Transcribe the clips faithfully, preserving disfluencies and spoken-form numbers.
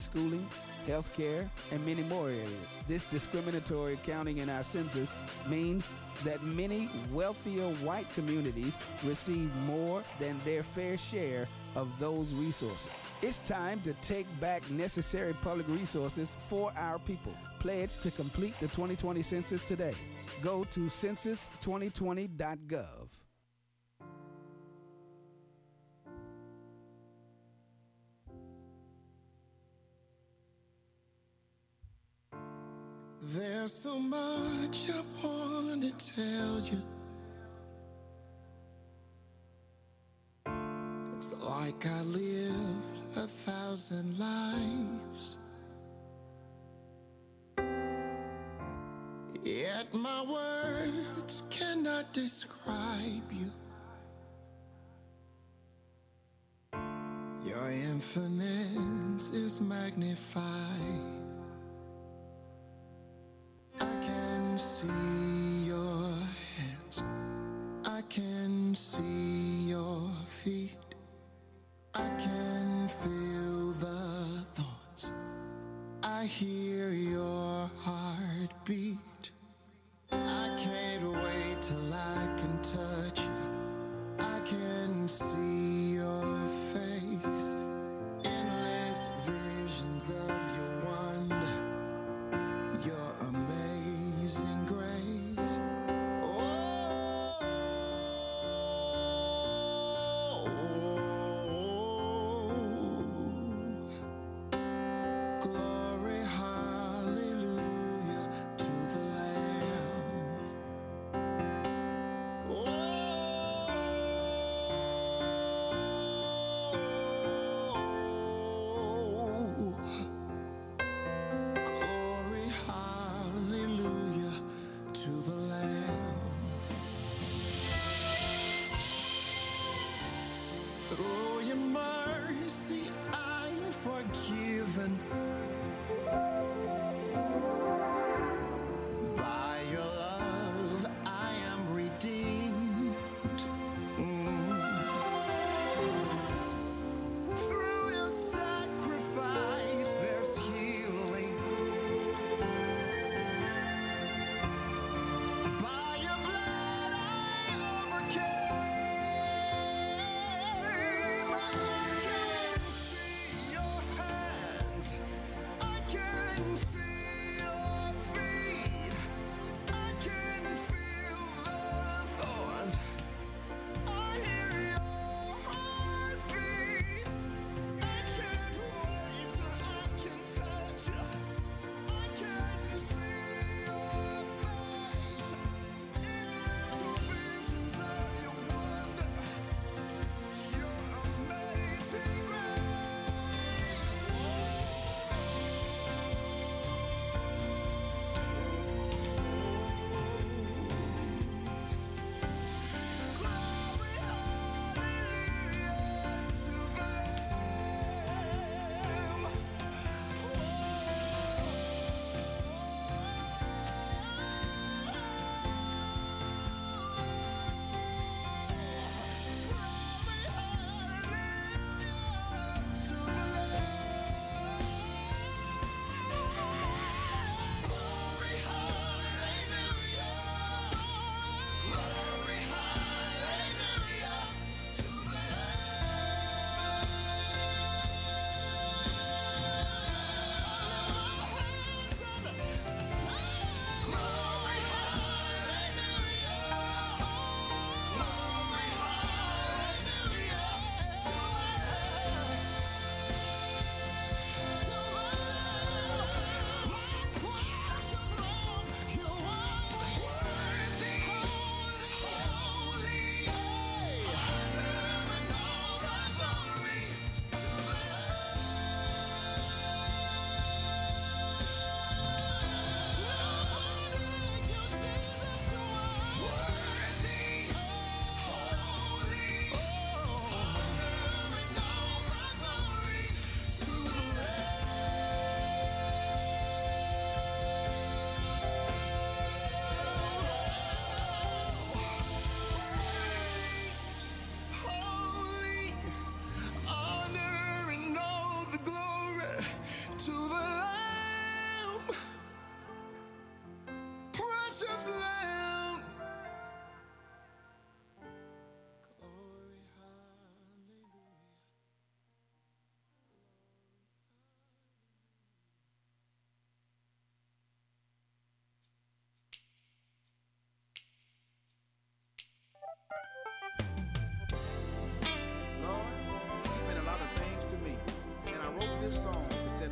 schooling, healthcare, and many more areas. This discriminatory counting in our census means that many wealthier white communities receive more than their fair share of those resources. It's time to take back necessary public resources for our people. Pledge to complete the twenty twenty census today. Go to census twenty twenty dot gov. There's so much I want to tell you. It's like I lived a thousand lives, yet my words cannot describe you. Your infinite is magnified. I can see your hands, I can see your feet, I can feel the thoughts, I hear your heartbeat. I can't wait till I can touch you, I can see your face, endless visions of your wonder, your amazing grace. Oh, glory, hallelujah to the Lamb. Oh, glory, hallelujah to the Lamb. Through your mercy I'm forgiven. By your love I am redeemed. Mm. Through your sacrifice there's healing. By your blood I overcame. I can see your hand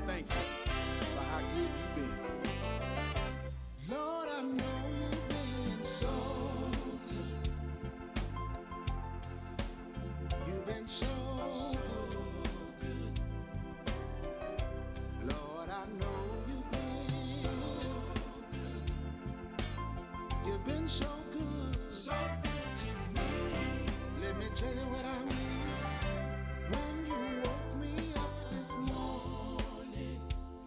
thank you for how good you've been. Lord, I know you've been so good. You've been so good. Lord, I know you've been so good. You've been so good, so good to me. Let me tell you what I mean. When you woke me up this morning,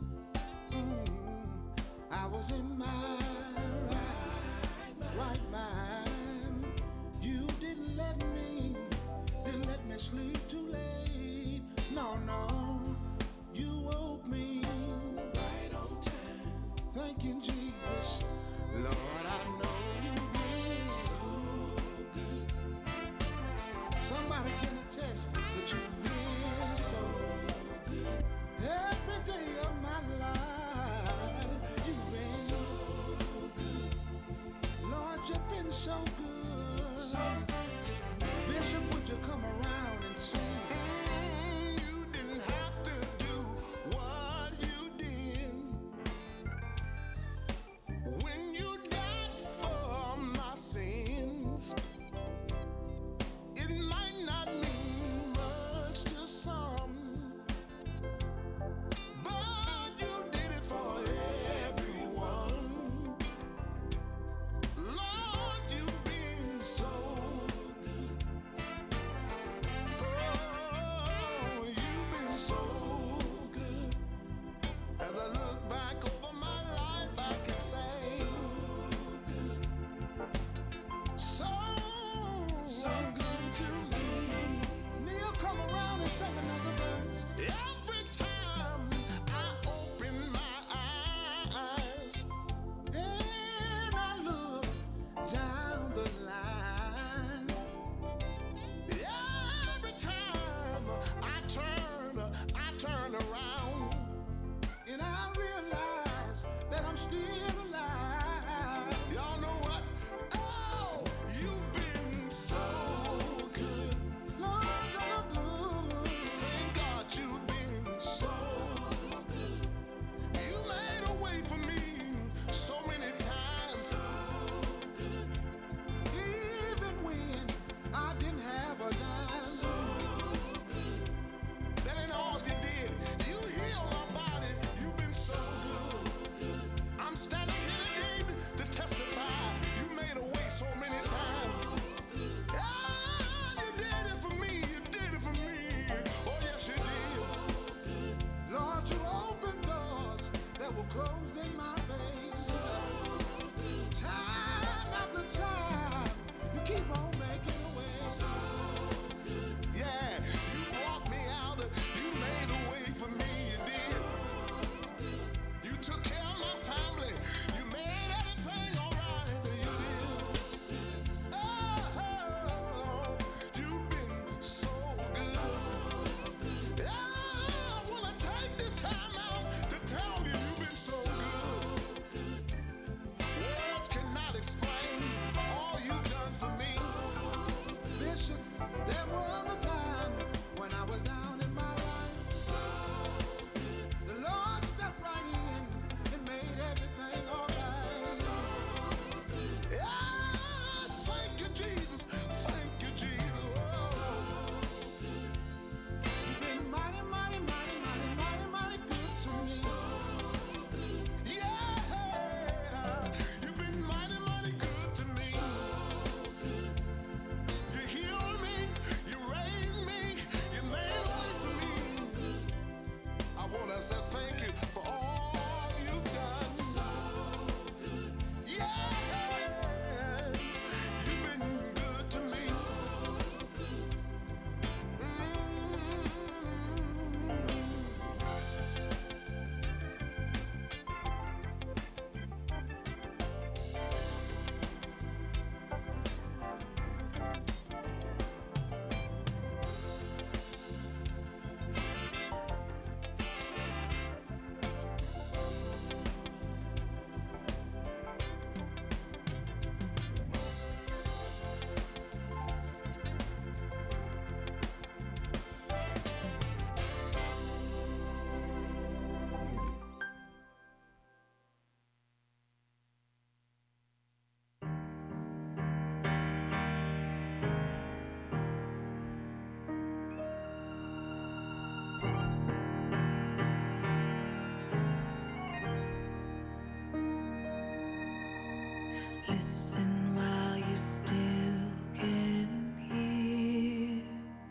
Listen while you still can hear.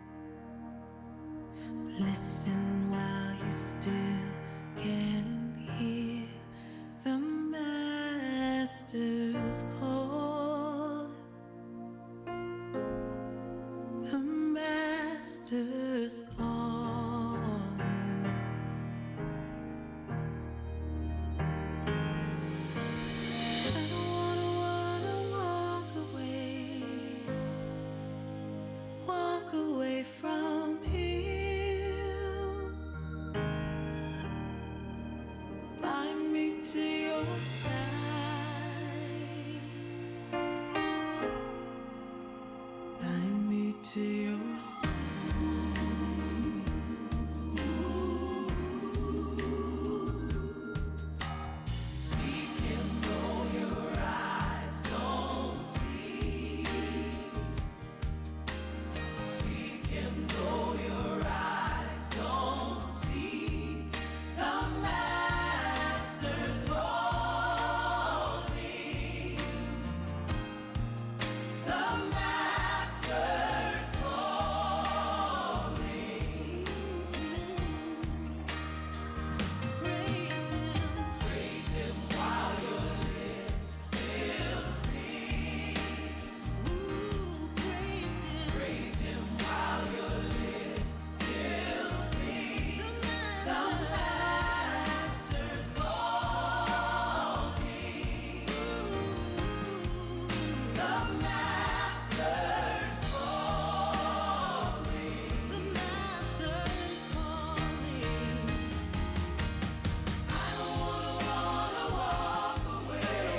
Listen while you still can hear the Master's call. The Master's calling. I don't wanna, wanna walk away, walk away from Him. Bind me to your side. Bind me to your side. Seek Him though your eyes don't see. Seek Him though your eyes don't see. The Master's calling. The Master's calling. Praise Him. Praise Him while your lips still sing. Ooh, praise Him. Praise Him while your lips still sing. The Master's calling. The Master's calling. The Master's calling. I don't wanna, wanna walk away,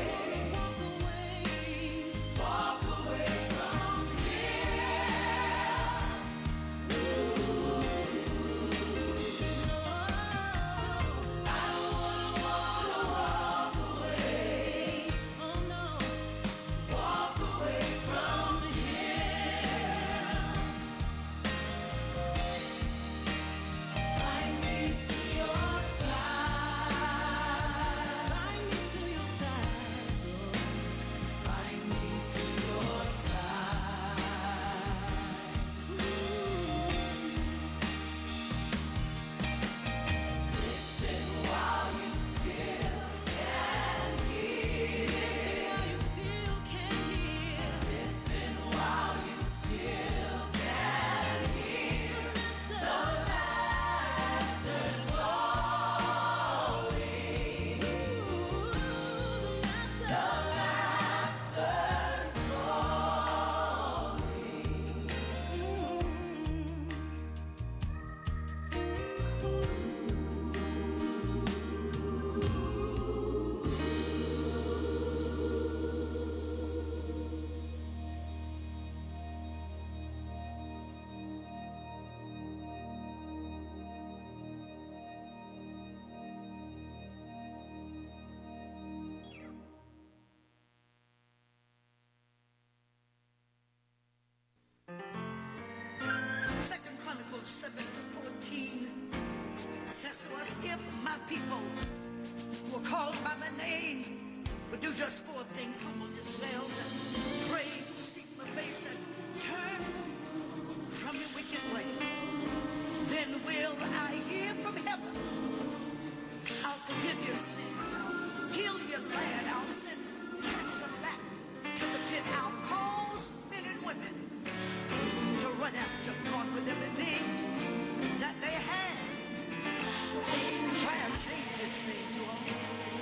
walk away from here. I don't wanna, wanna walk away. Oh no, walk away from here. Bind me to your side. Bind me to your side, Lord. Bind me to your side. Listen while you still can hear. Listen while you still can hear. Listen while you still can hear. The Master's calling. The Master's Second Chronicles seven fourteen says to us, if my people who are called by my name would do just four things: humble yourselves and pray, seek my face, and turn from your wicked way, then will I hear from heaven. I'll forgive your sin, heal your land, I'll send cancer back to the pit, I'll cause men and women to run after God with everything that they have. Prayer changes things, you all.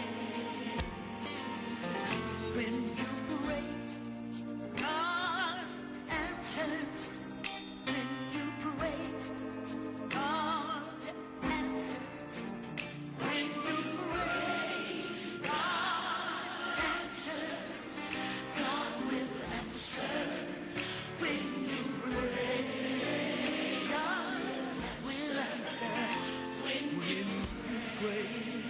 When you pray, God answers. When you pray, God answers. When you pray, God answers. God will answer. When you pray, God will answer. When you pray.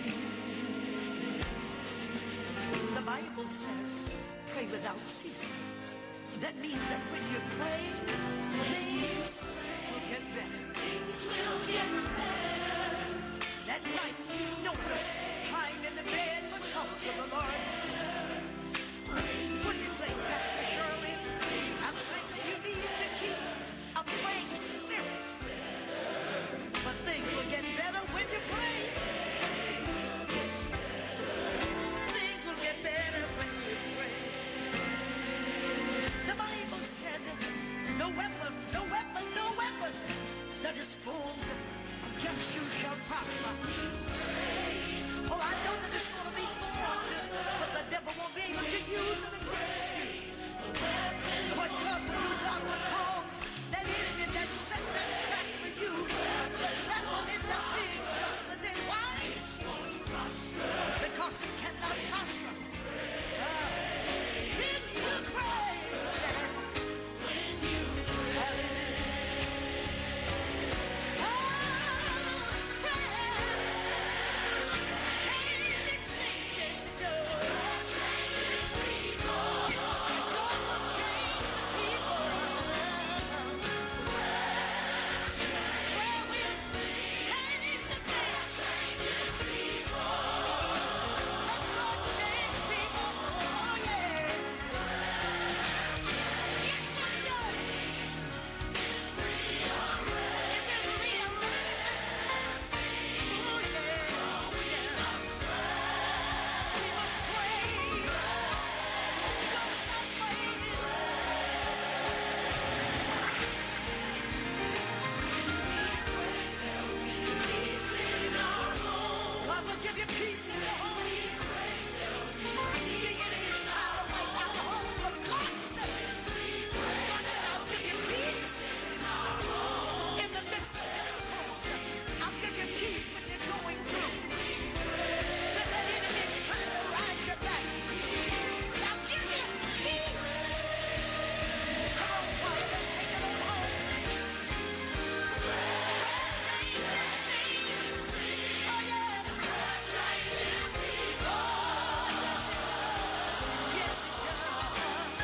The Bible says, pray without ceasing. That means that when you pray, things will get better. Things will get better. That night, don't just climb in the bed, but talk to the Lord. peace in your home. The enemy's trying to wipe out the home, but God said, God said, I'll give you peace in the midst of this storm. I'll give you peace when you're going through. When that enemy's trying to ride your back, I'll give you peace. Come on, choir, let's take it on home. Changes, changes. Oh, yes. Changes. Oh, yes, it does.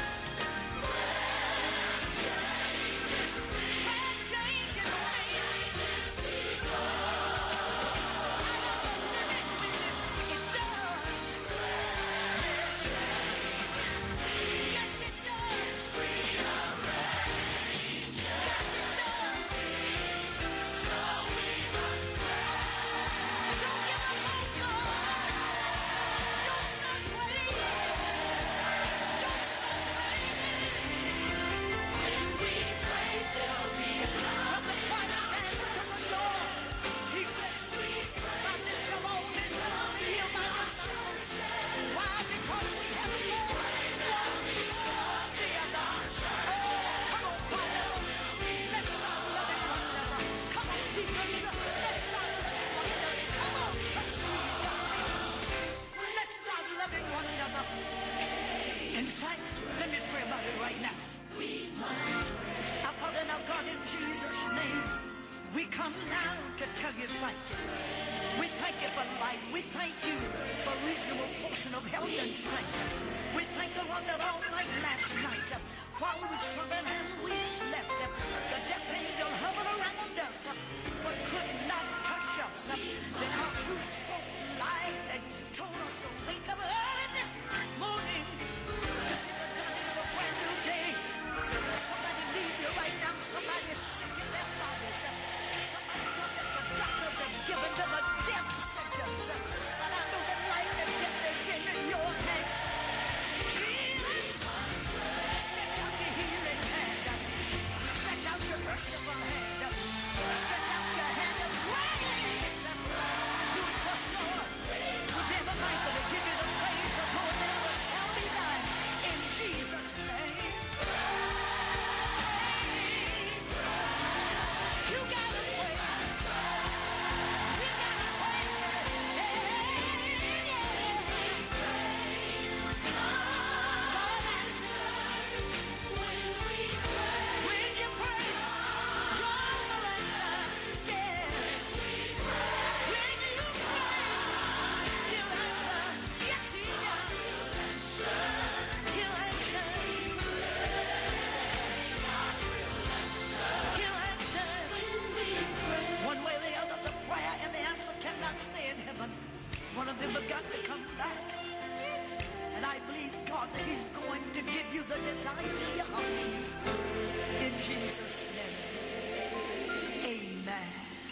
Yes, it does. Changes, changes. In fact, let me pray about it right now. Our Father and our God, in Jesus' name, we come now to tell you thank you. We thank you for life. We thank you for a reasonable portion of health and strength. We thank the Lord that all night last night, uh, while we were sleeping and we slept, uh, the death angel hovered around us, uh, but could not touch us, uh, because you spoke life and told us to wake up early this morning to see the dawning of a brand new day. Somebody need you right now. Somebody is sick in their bodies. uh, Somebody thought that the doctors have given them a death sentence, uh, but I know that life and death is in your hand. Jesus, stretch out your healing hand. Stretch out your merciful hand. Stretch out your hand of grace. Do it for us, Lord. We're never mindful to give you the praise, the Lord, that it shall be done in Jesus' name. You gotta praise. You gotta praise. God answers when we pray. When you pray, God will answer. Yeah. When you pray, He'll answer. Yes, He does. He'll answer. He'll answer. One way or the other, the prayer and the answer cannot stay in heaven. One of them have got to come back. And I believe, God, that He's going to give you the desires of your heart. In Jesus' name. Amen.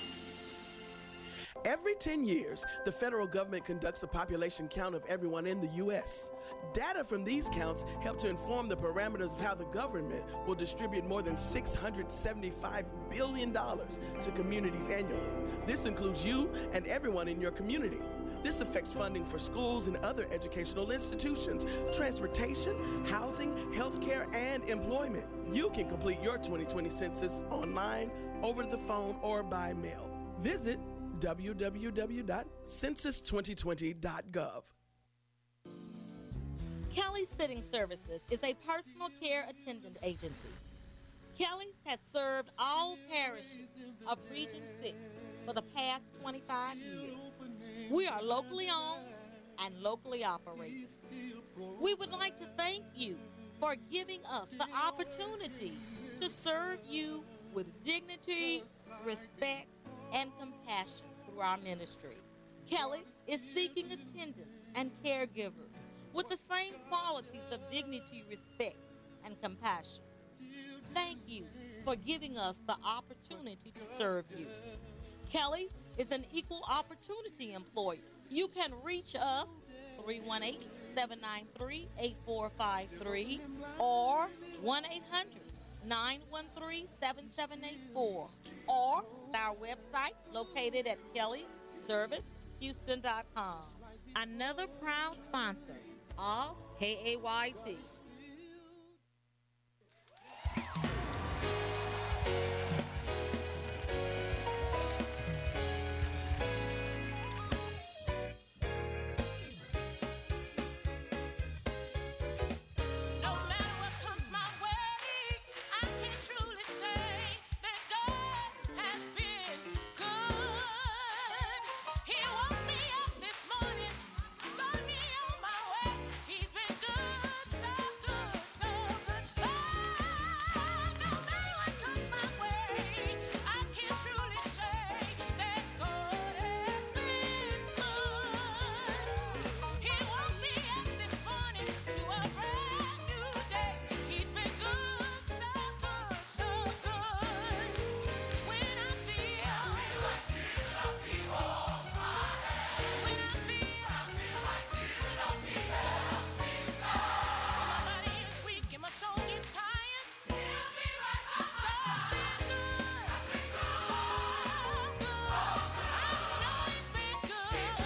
Every ten years, the federal government conducts a population count of everyone in the U S. Data from these counts help to inform the parameters of how the government will distribute more than six hundred seventy-five billion dollars to communities annually. This includes you and everyone in your community. This affects funding for schools and other educational institutions, transportation, housing, healthcare, and employment. You can complete your twenty twenty census online, over the phone, or by mail. Visit w w w dot census twenty twenty dot gov. Kelly Sitting Services is a personal care attendant agency. Kelly's has served all parishes of Region six for the past twenty-five years. We are locally owned and locally operated. We would like to thank you for giving us the opportunity to serve you with dignity, respect, and compassion through our ministry. Kelly is seeking attendants and caregivers with the same qualities of dignity, respect, and compassion. Thank you for giving us the opportunity to serve you. Kelly is an equal opportunity employer. You can reach us three one eight, seven nine three, eight four five three or one eight hundred, nine one three, seven seven eight four or our website located at kelly service houston dot com. Another proud sponsor of K A Y T. No matter what comes my way, I can truly say that God has been good. He woke me up this morning, started me on my way. He's been good, so good, so good. Oh, no matter what comes my way, I can truly say that God has been good. He woke me up this morning to a brand new day. He's been good, so good, so good. When I feel, when I feel, when my body is weak and my soul is tired, God's been good, so good. I know He's been good.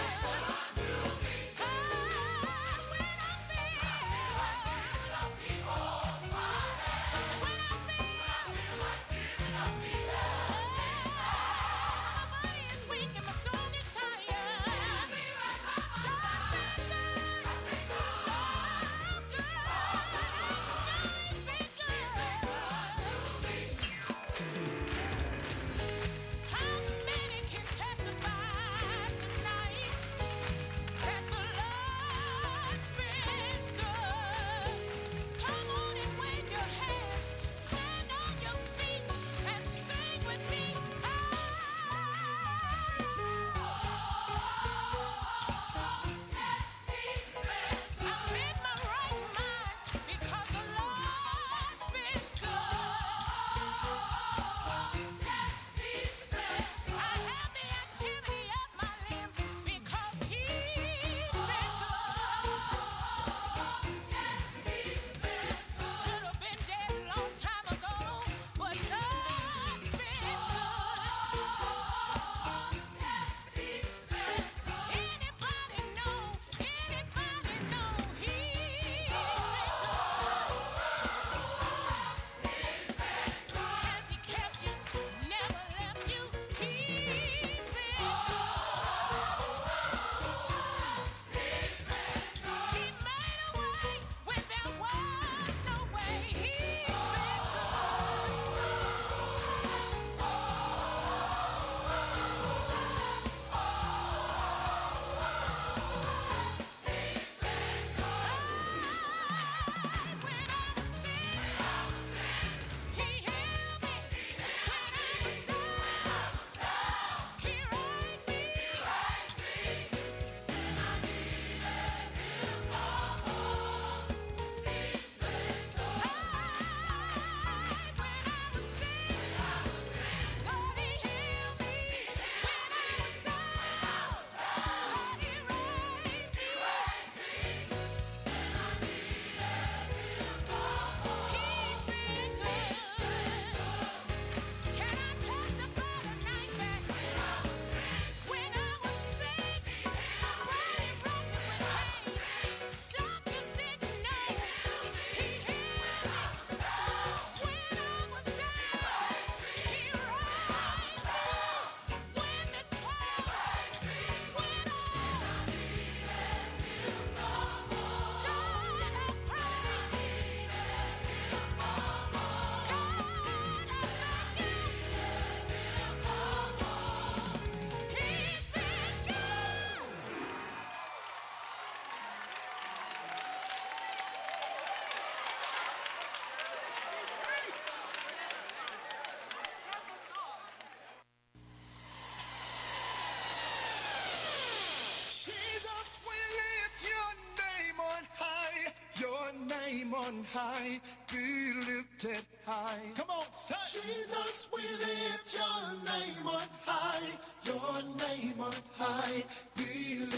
How many can testify tonight that the Lord's been good? Come on and wave your hands, stand on your feet, and sing with me. I'm in my right mind because the Lord's been good. I have the activity of my limbs because He's been good. Should have been dead a long time ago, but God's been good. Anybody know? Anybody know He's been good? Has He kept you? Never left you? He's been good. He made a way when there was no way. He's been good. When I was sick, He healed me. When I was down, He raised me. When I needed Him most, He's been good. When I was sick, God He healed me. When I was down, God He raised me. He's been good. Can I testify tonight that when I was sick, body broken with pain, doctors didn't know He healed me. When I was down, He raised me. When this world went on, God I praise You. Jesus, we lift your name on high. Your name on high. Be lifted high. Come on, say. Jesus, we lift your name on high. Your name on high. Be